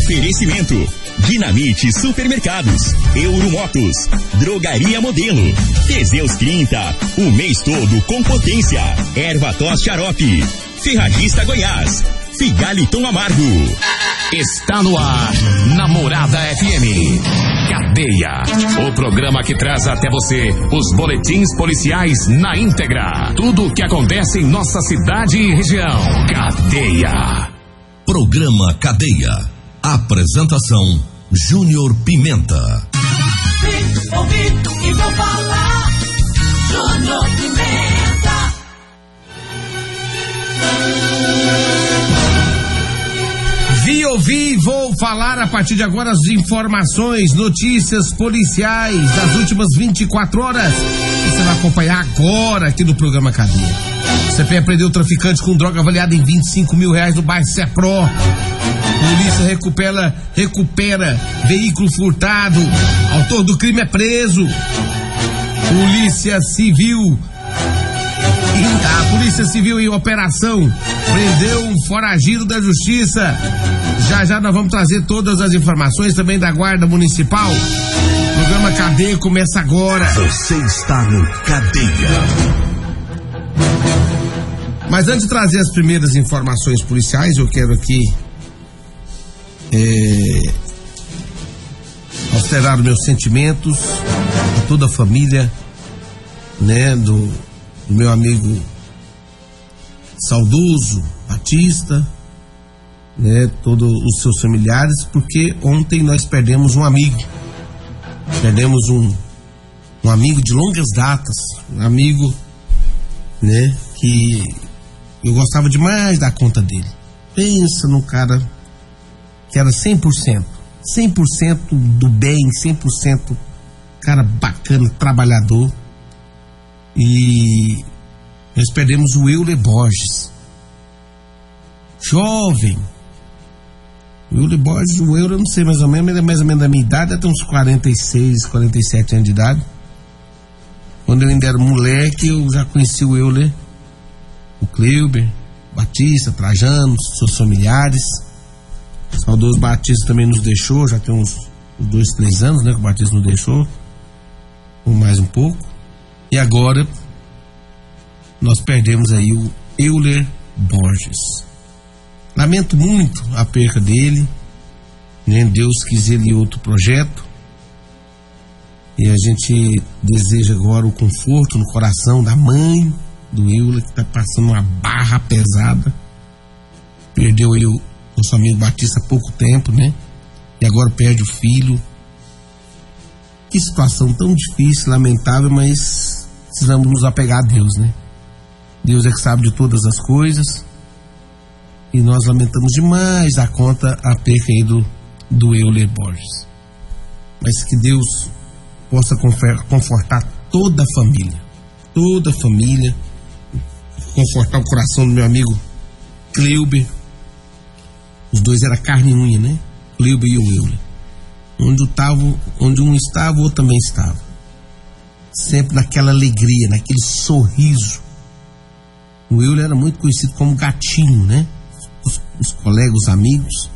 Oferecimento: Dinamite Supermercados, Euromotos, Drogaria Modelo, Teseus 30, o mês todo com potência. Ervatos Xarope, Ferragista Goiás, Figaliton Amargo. Está no ar, Namorada FM. Cadeia, o programa que traz até você os boletins policiais na íntegra. Tudo o que acontece em nossa cidade e região. Cadeia. Programa Cadeia. Apresentação: Júnior Pimenta. Vim, ouvi e vou falar. Júnior Pimenta. Vi, ouvi, vou falar a partir de agora as informações, notícias policiais das últimas 24 horas. Você vai acompanhar agora aqui no programa Cadeia. O CPE prendeu traficante com droga avaliada em R$25 mil no bairro Sepro. Polícia recupera veículo furtado. Autor do crime é preso. Polícia Civil em operação prendeu um foragido da justiça. Já nós vamos trazer todas as informações também da Guarda Municipal. O programa Cadeia começa agora. Você está no Cadeia. Mas antes de trazer as primeiras informações policiais, eu quero aqui alterar os meus sentimentos a toda a família, né, do meu amigo saudoso Batista, né, todos os seus familiares, porque ontem nós perdemos um amigo, um amigo de longas datas, um amigo, né, que eu gostava demais da conta dele. Pensa num cara que era 100% do bem, 100% cara bacana, trabalhador. E nós perdemos o Euler Borges, jovem. O Euler Borges, o Euler, eu não sei mais ou menos, ele é mais ou menos da minha idade, até uns 46, 47 anos de idade. Quando eu ainda era moleque, eu já conheci o Euler, o Cleuber, Batista, Trajano, seus familiares. O saudoso Batista também nos deixou, já tem uns 2, 3 anos, né, que o Batista nos deixou, ou mais um pouco. E agora nós perdemos aí o Euler Borges. Lamento muito a perca dele, né? Deus quis ele outro projeto, e a gente deseja agora o conforto no coração da mãe do Euler, que está passando uma barra pesada. Perdeu aí o nosso amigo Batista há pouco tempo, né? E agora perde o filho. Que situação tão difícil, lamentável, mas precisamos nos apegar a Deus, né? Deus é que sabe de todas as coisas, e nós lamentamos demais a conta a perca aí do Euler Borges. Mas que Deus possa confortar toda a família, confortar o coração do meu amigo Cleuber. Os dois eram carne e unha, né? Cleuber e o Euler. Onde um estava, o outro também estava. Sempre naquela alegria, naquele sorriso. O Euler era muito conhecido como gatinho, né? Os colegas, os amigos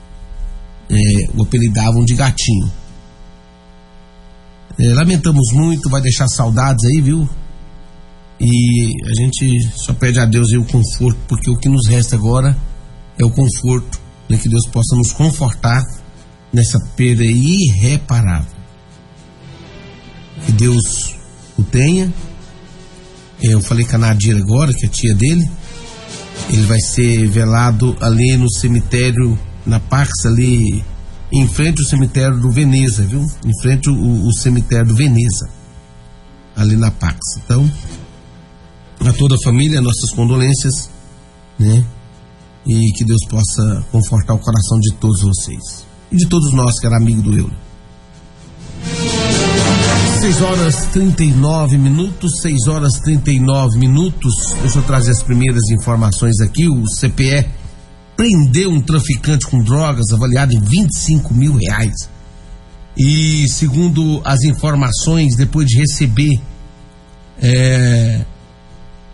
o apelidavam de gatinho. Lamentamos muito, vai deixar saudades aí, viu? E a gente só pede a Deus aí o conforto, porque o que nos resta agora é o conforto, né? Que Deus possa nos confortar nessa perda irreparável. Que Deus o tenha. Eu falei com a Nadir agora, que é a tia dele. Ele vai ser velado ali no cemitério, na Pax, ali em frente ao cemitério do Veneza, viu? Em frente o cemitério do Veneza, ali na Pax. Então, a toda a família, nossas condolências, né? E que Deus possa confortar o coração de todos vocês e de todos nós que era amigo do Euler. 6h39, 6h39. Deixa eu trazer as primeiras informações aqui. O CPE prendeu um traficante com drogas avaliado em R$25 mil. E segundo as informações, depois de receber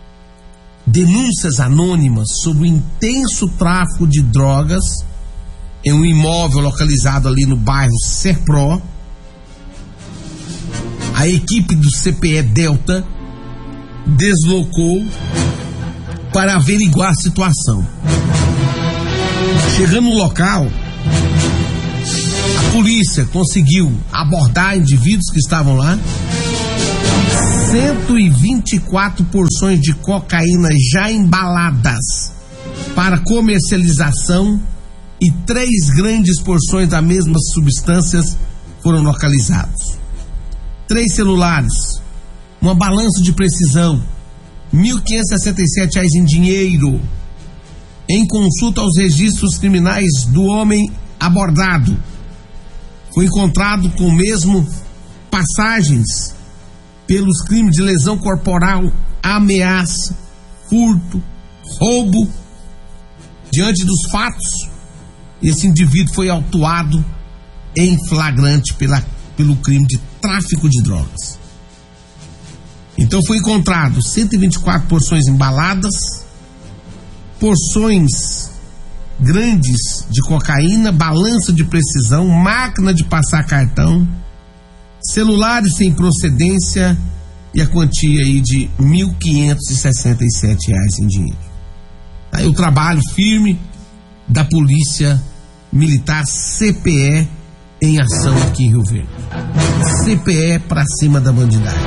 denúncias anônimas sobre o intenso tráfico de drogas, em um imóvel localizado ali no bairro Serpro. A equipe do CPE Delta deslocou para averiguar a situação. Chegando no local, a polícia conseguiu abordar indivíduos que estavam lá. 124 porções de cocaína já embaladas para comercialização e 3 grandes porções da mesma substâncias foram localizados. 3 celulares, uma balança de precisão, R$ 1.567 em dinheiro. Em consulta aos registros criminais do homem abordado, foi encontrado com mesmo passagens pelos crimes de lesão corporal, ameaça, furto, roubo. Diante dos fatos, esse indivíduo foi autuado em flagrante pelo crime de tráfico de drogas. Então foi encontrado 124 porções embaladas, porções grandes de cocaína, balança de precisão, máquina de passar cartão, celulares sem procedência e a quantia aí de R$ 1.567 em dinheiro. Aí o trabalho firme da Polícia Militar CPE em ação aqui em Rio Verde. CPE pra cima da bandidagem.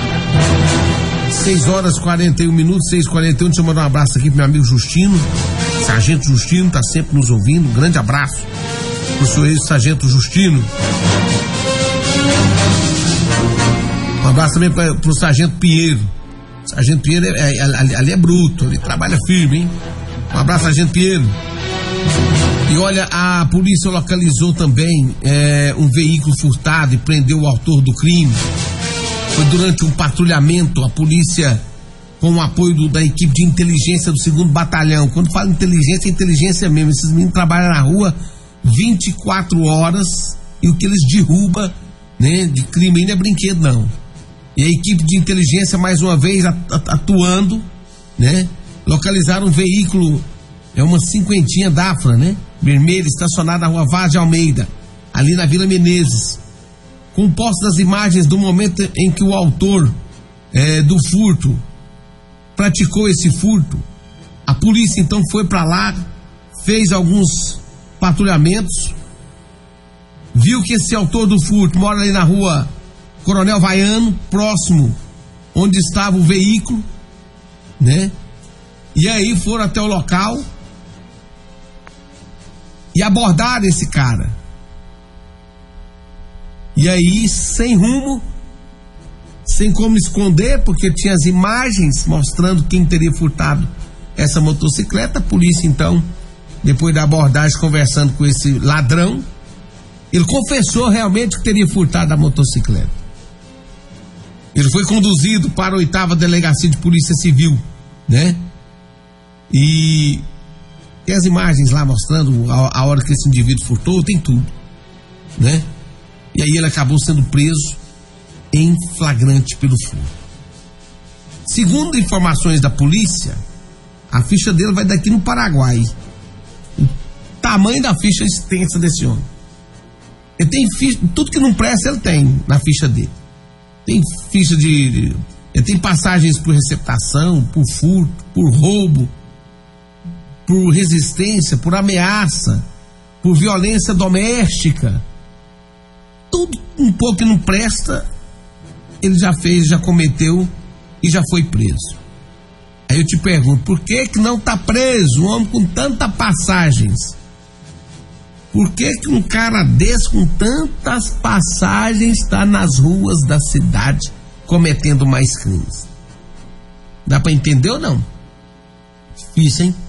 6h41, 6h41. Deixa eu mandar um abraço aqui pro meu amigo Justino, Sargento Justino, tá sempre nos ouvindo. Um grande abraço pro senhor ex-Sargento Justino. Um abraço também pro Sargento Pinheiro. Sargento Pinheiro ali é bruto, ele trabalha firme, hein? Um abraço, Sargento Pinheiro. E olha, a polícia localizou também um veículo furtado e prendeu o autor do crime. Foi durante um patrulhamento, a polícia, com o apoio da equipe de inteligência do 2º Batalhão. Quando fala inteligência, é inteligência mesmo. Esses meninos trabalham na rua 24 horas e o que eles derrubam, né, de crime aí não é brinquedo, não. E a equipe de inteligência, mais uma vez, atuando, né, localizaram um veículo, uma cinquentinha Dafra, né, vermelho, estacionado na rua Vaz de Almeida, ali na Vila Menezes. Com posse das imagens do momento em que o autor do furto praticou esse furto, a polícia então foi para lá, fez alguns patrulhamentos, viu que esse autor do furto mora ali na rua Coronel Vaiano, próximo onde estava o veículo, né? E aí foram até o local e abordaram esse cara. E aí, sem rumo, sem como esconder, porque tinha as imagens mostrando quem teria furtado essa motocicleta. A polícia, então, depois da abordagem, conversando com esse ladrão, ele confessou realmente que teria furtado a motocicleta. Ele foi conduzido para a 8ª Delegacia de Polícia Civil, né? E tem as imagens lá mostrando a hora que esse indivíduo furtou, tem tudo, né? E aí ele acabou sendo preso em flagrante pelo furto. Segundo informações da polícia, a ficha dele vai daqui no Paraguai. O tamanho da ficha extensa desse homem. Ele tem ficha, tudo que não presta ele tem na ficha dele. Tem ficha ele tem passagens por receptação, por furto, por roubo, por resistência, por ameaça, por violência doméstica. Tudo um pouco que não presta, ele já fez, já cometeu e já foi preso. Aí eu te pergunto, por que não está preso um homem com tantas passagens? Por que um cara desse com tantas passagens está nas ruas da cidade cometendo mais crimes? Dá para entender ou não? Difícil, hein?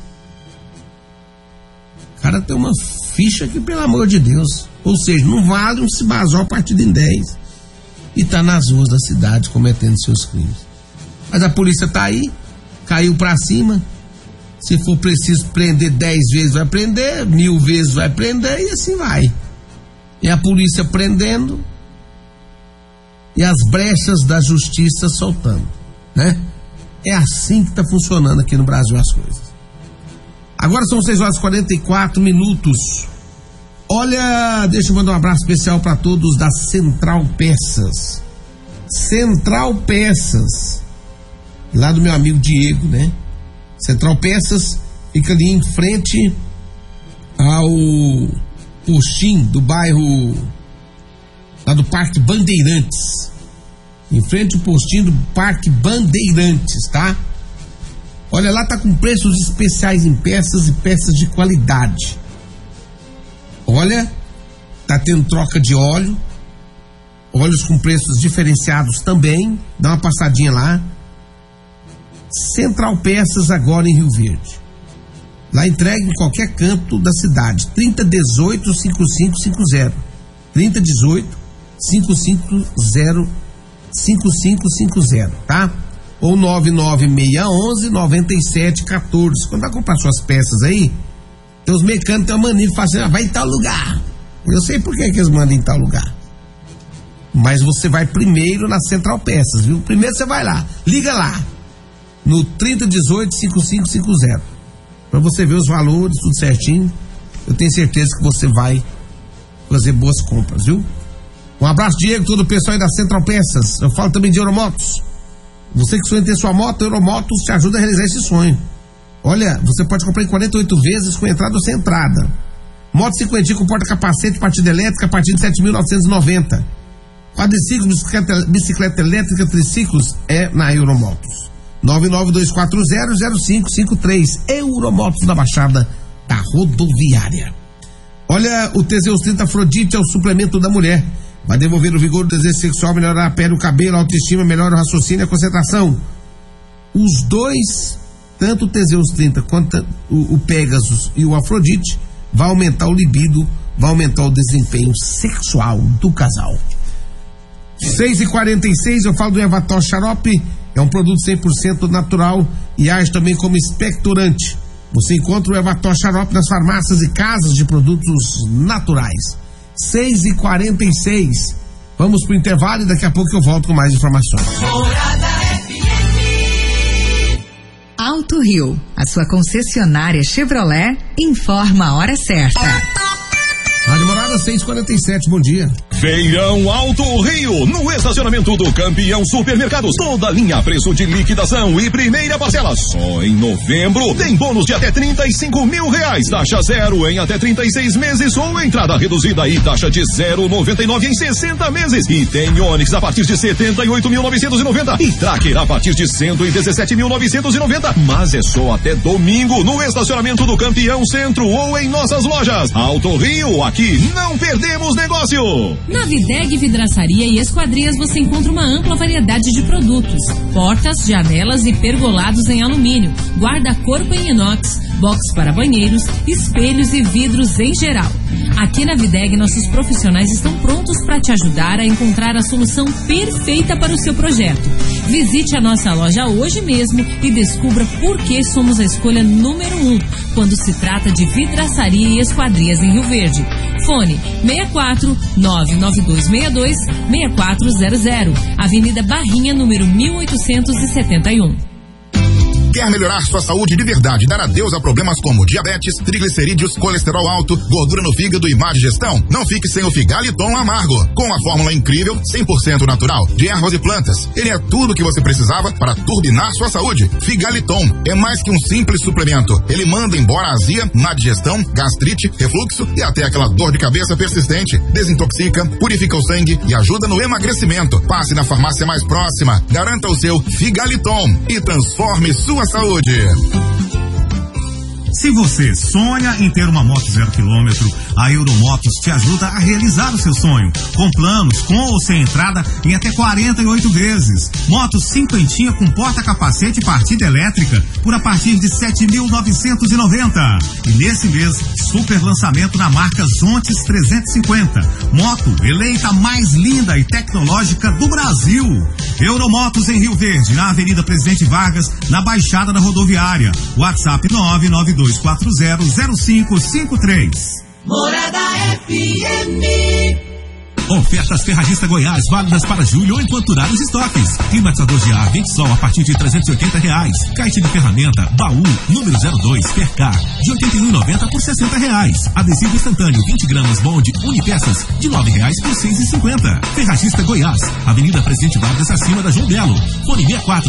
O cara tem uma ficha que, pelo amor de Deus, ou seja, não vale um cibazol partido em 10 e tá nas ruas da cidade cometendo seus crimes. Mas a polícia tá aí, caiu pra cima. Se for preciso prender 10 vezes vai prender, 1000 vezes vai prender e assim vai. E a polícia prendendo e as brechas da justiça soltando, né? É assim que tá funcionando aqui no Brasil as coisas. Agora são 6h44. Olha, deixa eu mandar um abraço especial para todos da Central Peças. Central Peças, lá do meu amigo Diego, né? Central Peças fica ali em frente ao postinho do bairro, lá do Parque Bandeirantes. Em frente ao postinho do Parque Bandeirantes, tá? Olha, lá tá com preços especiais em peças e peças de qualidade. Olha, tá tendo troca de óleo, óleos com preços diferenciados também. Dá uma passadinha lá. Central Peças, agora em Rio Verde. Lá entrega em qualquer canto da cidade. 3018-5550. 3018-5550, tá? Ou 99611-9714. Quando vai comprar suas peças aí, tem os mecânicos, tem uma mania de fazer, vai em tal lugar. Eu sei por que eles mandam em tal lugar. Mas você vai primeiro na Central Peças, viu? Primeiro você vai lá, liga lá, no 3018-5550. Pra você ver os valores, tudo certinho. Eu tenho certeza que você vai fazer boas compras, viu? Um abraço, Diego, todo o pessoal aí da Central Peças. Eu falo também de Euromotos. Você que sonha em ter sua moto, Euromotos te ajuda a realizar esse sonho. Olha, você pode comprar em 48 vezes com entrada ou sem entrada. Moto 50 com porta-capacete, partida elétrica a partir de 7.990. Quadriciclos, bicicleta elétrica, triciclos é na Euromotos. 99240-0553. Euromotos da Baixada da Rodoviária. Olha, o Teseus 30 Afrodite é o suplemento da mulher. Vai devolver o vigor do desejo sexual, melhorar a pele, o cabelo, a autoestima, melhora o raciocínio e a concentração. Os dois, tanto o Teseus 30 quanto o Pegasus e o Afrodite, vai aumentar o libido, vai aumentar o desempenho sexual do casal. 6h46, eu falo do Ervatol Xarope, é um produto 100% natural e age também como expectorante. Você encontra o Ervatol Xarope nas farmácias e casas de produtos naturais. 6h46, vamos pro intervalo e daqui a pouco eu volto com mais informações. Alto Rio, a sua concessionária Chevrolet, informa a hora certa. Rádio Morada 6h47, bom dia. Feirão Alto Rio, no estacionamento do Campeão Supermercados. Toda linha a preço de liquidação e primeira parcela. Só em novembro tem bônus de até R$35.000. Taxa zero em até 36 meses ou entrada reduzida e taxa de 0,99 em 60 meses. E tem Onix a partir de 78.990 e Tracker a partir de 117.990. Mas é só até domingo no estacionamento do Campeão Centro ou em nossas lojas. Alto Rio, aqui não perdemos negócio. Na Videg Vidraçaria e Esquadrias você encontra uma ampla variedade de produtos: portas, janelas e pergolados em alumínio, guarda-corpo em inox, box para banheiros, espelhos e vidros em geral. Aqui na Videg nossos profissionais estão prontos para te ajudar a encontrar a solução perfeita para o seu projeto. Visite a nossa loja hoje mesmo e descubra por que somos a escolha número 1 quando se trata de vidraçaria e esquadrias em Rio Verde. Fone 64-99262-6400, Avenida Barrinha, número 1871. Quer melhorar sua saúde de verdade, dar adeus a problemas como diabetes, triglicerídeos, colesterol alto, gordura no fígado e má digestão? Não fique sem o Figaliton Amargo. Com a fórmula incrível, 100% natural, de ervas e plantas. Ele é tudo o que você precisava para turbinar sua saúde. Figaliton é mais que um simples suplemento. Ele manda embora a azia, má digestão, gastrite, refluxo e até aquela dor de cabeça persistente. Desintoxica, purifica o sangue e ajuda no emagrecimento. Passe na farmácia mais próxima. Garanta o seu Figaliton e transforme sua saúde. Se você sonha em ter uma moto 0 km, a Euromotos te ajuda a realizar o seu sonho, com planos com ou sem entrada em até 48 vezes. Moto cinquentinha com porta-capacete e partida elétrica por a partir de 7.990. E nesse mês, super lançamento na marca Zontes 350. Moto eleita mais linda e tecnológica do Brasil. Euromotos em Rio Verde, na Avenida Presidente Vargas, na Baixada da Rodoviária. WhatsApp 992400553. Morada FM. Ofertas Ferragista Goiás, válidas para julho ou enquanto durar os estoques. Climatizador de ar Ventesol a partir de R$380. Caixa de ferramenta, baú, número 02, Percar, de R$81,90 por R$60. Adesivo instantâneo 20 gramas Bond Unipeças, de R$9 por R$6,50. Ferragista Goiás, Avenida Presidente Vargas, acima da João Belo. Fone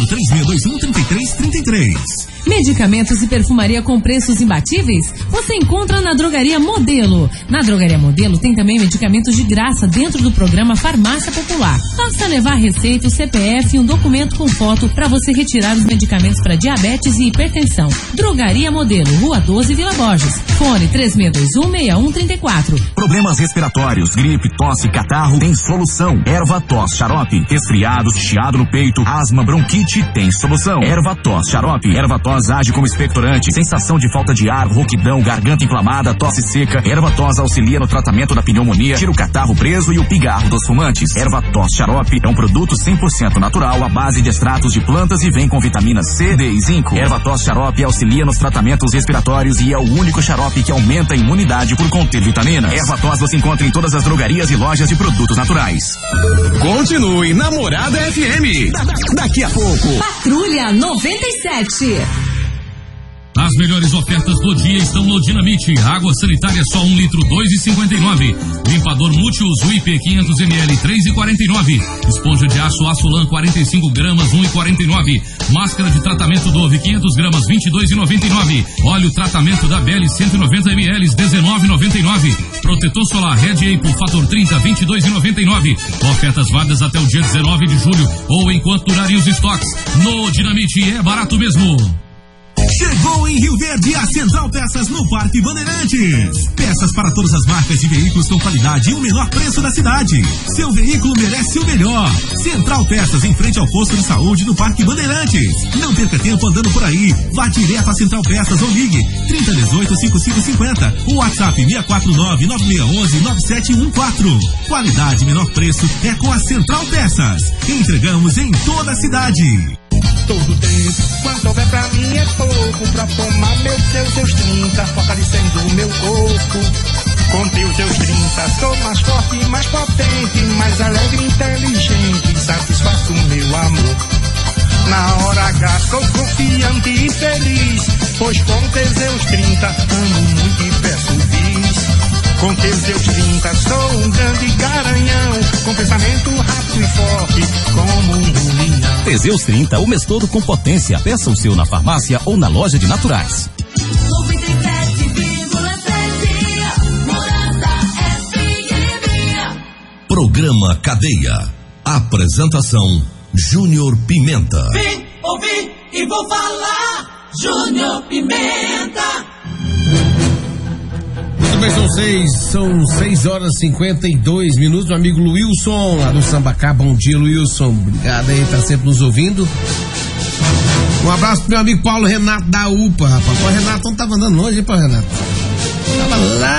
64-3621-3333. Medicamentos e perfumaria com preços imbatíveis? Você encontra na Drogaria Modelo. Na Drogaria Modelo tem também medicamentos de graça dentro do programa Farmácia Popular. Basta levar receita, o CPF e um documento com foto para você retirar os medicamentos para diabetes e hipertensão. Drogaria Modelo, Rua 12, Vila Borges. Fone 3621-6134. Problemas respiratórios, gripe, tosse, catarro, tem solução. Erva Tos Xarope. Resfriados, chiado no peito, asma, bronquite, tem solução. Erva Tos Xarope. Erva Tos age como expectorante, sensação de falta de ar, rouquidão, garganta inflamada, tosse seca. Erva Tos auxilia no tratamento da pneumonia, tira o catarro preso e o pigarro dos fumantes. Erva Tos Xarope é um produto 100% natural à base de extratos de plantas e vem com vitaminas C, D e zinco. Erva Tos Xarope auxilia nos tratamentos respiratórios e é o único xarope que aumenta a imunidade por conter vitaminas. Erva Tos você encontra em todas as drogarias e lojas de produtos naturais. Continue na Morada FM. Daqui a pouco. Patrulha 97. As melhores ofertas do dia estão no Dinamite. Água sanitária só 1 litro, R$2,59. Limpador multiuso IP 500 ml, R$3,49. Esponja de aço Açolan 45 gramas, R$1,49. Máscara de tratamento Dove 500 gramas, R$22,99. Óleo tratamento da Belli 190 ml, R$19,99. Protetor solar Red Apple Fator 30, R$22,99. Ofertas válidas até o dia 19 de julho ou enquanto durarem os estoques. No Dinamite é barato mesmo. Chegou em Rio Verde a Central Peças no Parque Bandeirantes. Peças para todas as marcas de veículos com qualidade e o menor preço da cidade. Seu veículo merece o melhor. Central Peças em frente ao posto de saúde do Parque Bandeirantes. Não perca tempo andando por aí. Vá direto a Central Peças ou ligue 3018-5550. O WhatsApp 649-9611-9714. Qualidade, menor preço é com a Central Peças. Entregamos em toda a cidade. Todo tempo, quanto houver pra mim é pouco. Pra tomar meus seus 30, fortalecendo o meu corpo. Com teus 30, sou mais forte, mais potente, mais alegre, inteligente, satisfaço o meu amor. Na hora H sou confiante e feliz, pois com Teseus 30 amo muito e peço bis. Com Teseus 30 sou um grande garanhão, com pensamento rápido e forte, como um linhão. Teseus 30, o mês todo com potência. Peça o seu na farmácia ou na loja de naturais. 97,7 Morada FM. Programa Cadeia. Apresentação Júnior Pimenta. Vim, ouvi e vou falar. Júnior Pimenta. Muito bem, são 6 horas e 52 minutos. Meu amigo Wilson, lá do Sambacá. Bom dia, Wilson. Obrigado aí, tá sempre nos ouvindo. Um abraço pro meu amigo Paulo Renato da UPA, rapaz. O Renato não tava andando longe, hein, Paulo Renato? Tava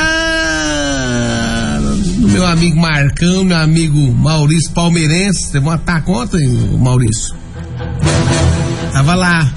lá no meu amigo Marcão, meu amigo Maurício Palmeirense. Você vai matar a conta, hein, Maurício? Tava lá.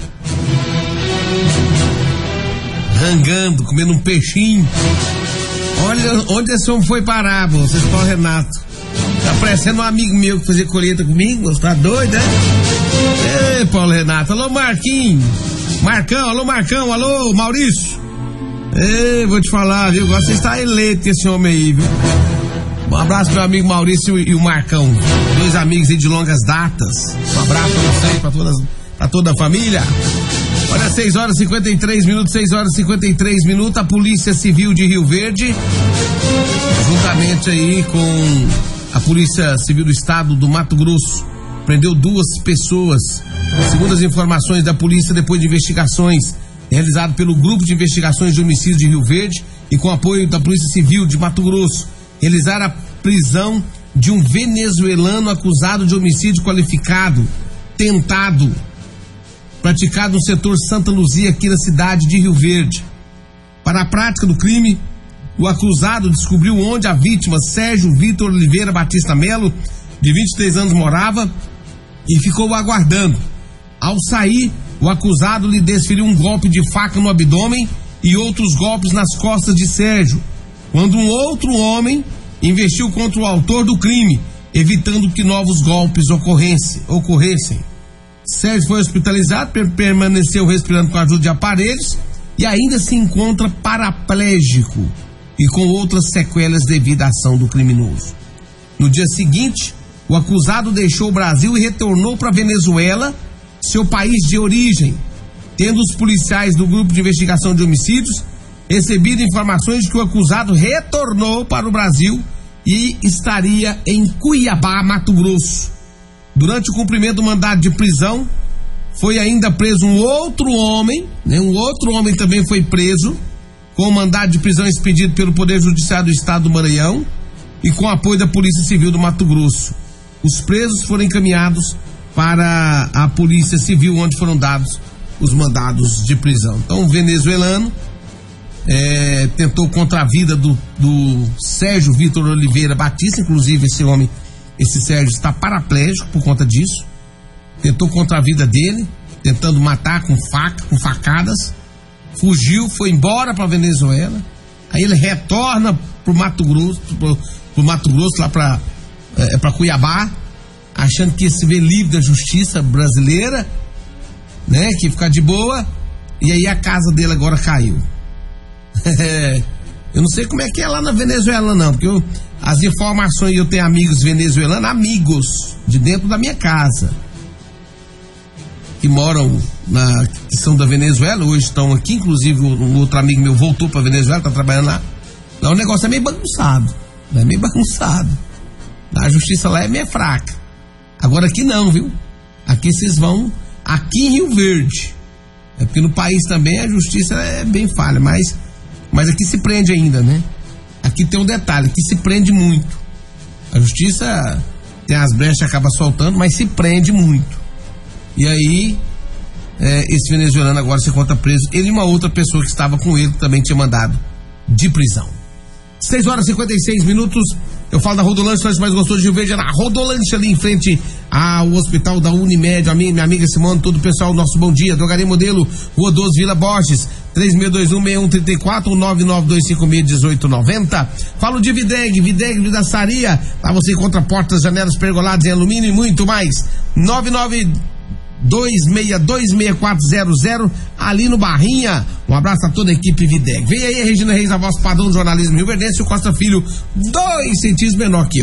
Rangando, comendo um peixinho. Olha onde esse homem foi parar, vocês, Paulo Renato. Tá parecendo um amigo meu que fazia colheita comigo, você tá doido, né? Ei, Paulo Renato, alô Marquinhos, Marcão, alô Marcão, alô Maurício. Ei, vou te falar, viu? Você está eleito esse homem aí, viu? Um abraço pro meu amigo Maurício e o Marcão, dois amigos aí de longas datas. Um abraço pra vocês, pra toda a família. Olha, 6 horas e 53 minutos, 6 horas e 53 minutos, a Polícia Civil de Rio Verde, juntamente aí com a Polícia Civil do Estado do Mato Grosso, prendeu 2 pessoas. Segundo as informações da polícia, depois de investigações realizadas pelo Grupo de Investigações de Homicídios de Rio Verde e com apoio da Polícia Civil de Mato Grosso, realizaram a prisão de um venezuelano acusado de homicídio qualificado, tentado, praticado no setor Santa Luzia, aqui na cidade de Rio Verde. Para a prática do crime, o acusado descobriu onde a vítima, Sérgio Vitor Oliveira Batista Melo, de 23 anos, morava e ficou aguardando. Ao sair, o acusado lhe desferiu um golpe de faca no abdômen e outros golpes nas costas de Sérgio, quando um outro homem investiu contra o autor do crime, evitando que novos golpes ocorressem. Sérgio foi hospitalizado, permaneceu respirando com a ajuda de aparelhos e ainda se encontra paraplégico e com outras sequelas devido à ação do criminoso. No dia seguinte, o acusado deixou o Brasil e retornou para a Venezuela, seu país de origem, tendo os policiais do Grupo de Investigação de Homicídios recebido informações de que o acusado retornou para o Brasil e estaria em Cuiabá, Mato Grosso. Durante o cumprimento do mandado de prisão, foi ainda preso um outro homem, um outro homem também foi preso, com o mandado de prisão expedido pelo Poder Judiciário do Estado do Maranhão e com apoio da Polícia Civil do Mato Grosso. Os presos foram encaminhados para a Polícia Civil, onde foram dados os mandados de prisão. Então, o venezuelano tentou contra a vida do Sérgio Vitor Oliveira Batista, inclusive esse Sérgio está paraplégico por conta disso. Tentou contra a vida dele, tentando matar com faca, com facadas. Fugiu, foi embora para Venezuela. Aí ele retorna pro Mato Grosso, lá para Cuiabá, achando que ia se ver livre da justiça brasileira, né? Que ia ficar de boa. E aí a casa dele agora caiu. Eu não sei como é que é lá na Venezuela, não, porque as informações, eu tenho amigos venezuelanos, amigos de dentro da minha casa, que moram que são da Venezuela, hoje estão aqui, inclusive um outro amigo meu voltou pra Venezuela, tá trabalhando lá. Lá o negócio é meio bagunçado, né? Meio bagunçado. A justiça lá é meio fraca. Agora aqui não, viu? Aqui vocês vão, aqui em Rio Verde, porque no país também a justiça é bem falha, mas aqui se prende ainda, né? Aqui tem um detalhe, aqui se prende muito. A justiça tem as brechas, acaba soltando, mas se prende muito. E aí, esse venezuelano agora se encontra preso. Ele e uma outra pessoa que estava com ele, que também tinha mandado de prisão. 6h56. Eu falo da Rodolanche, nós mais gostoso de Rio Verde, na Rodolanche, ali em frente ao hospital da Unimed, minha amiga Simone, todo o pessoal, nosso bom dia. Drogaria Modelo, Rua 12, Vila Borges, 3621-6134 ou 99256-1890. Falo de Videg Vidraçaria, lá você encontra portas, janelas, pergoladas em alumínio e muito mais. 992626400 ali no Barrinha. Um abraço a toda a equipe Videg. Vem aí a Regina Reis, a voz padrão do jornalismo rioverdense, o Costa Filho, 2 centímetros menor que eu.